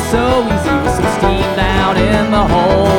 so easy with some steam down in the hole.